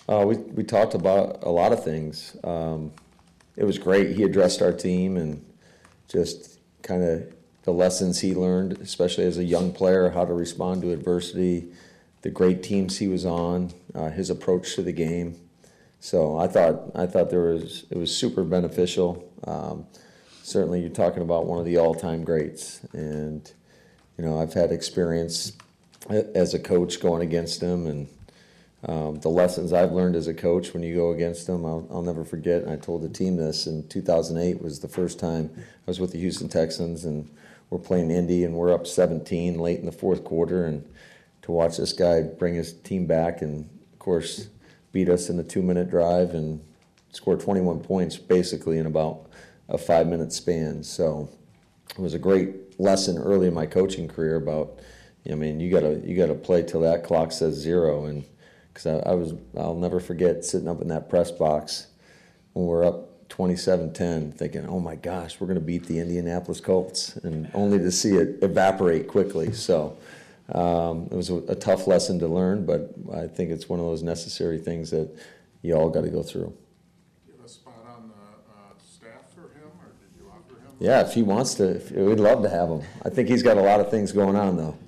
We talked about a lot of things. It was great. He addressed our team and just kind of the lessons he learned, especially as a young player, how to respond to adversity, the great teams he was on, his approach to the game. So I thought it was super beneficial. Certainly, you're talking about one of the all-time greats, and I've had experience as a coach going against him, and the lessons I've learned as a coach when you go against him, I'll never forget. And I told the team this in 2008 was the first time I was with the Houston Texans, and we're playing Indy, and we're up 17 late in the fourth quarter, and to watch this guy bring his team back and, of course, beat us in the 2-minute drive and score 21 points basically in about a 5-minute span. So it was a great lesson early in my coaching career about, you gotta play till that clock says zero. And because I'll never forget sitting up in that press box when we're up 27-10 thinking, oh my gosh, we're going to beat the Indianapolis Colts, and only to see it evaporate quickly. So it was a tough lesson to learn, but I think it's one of those necessary things that you all got to go through. Do you have a spot on the staff for him, or did you offer him? Yeah, if he wants to, we'd love to have him. I think he's got a lot of things going on, though.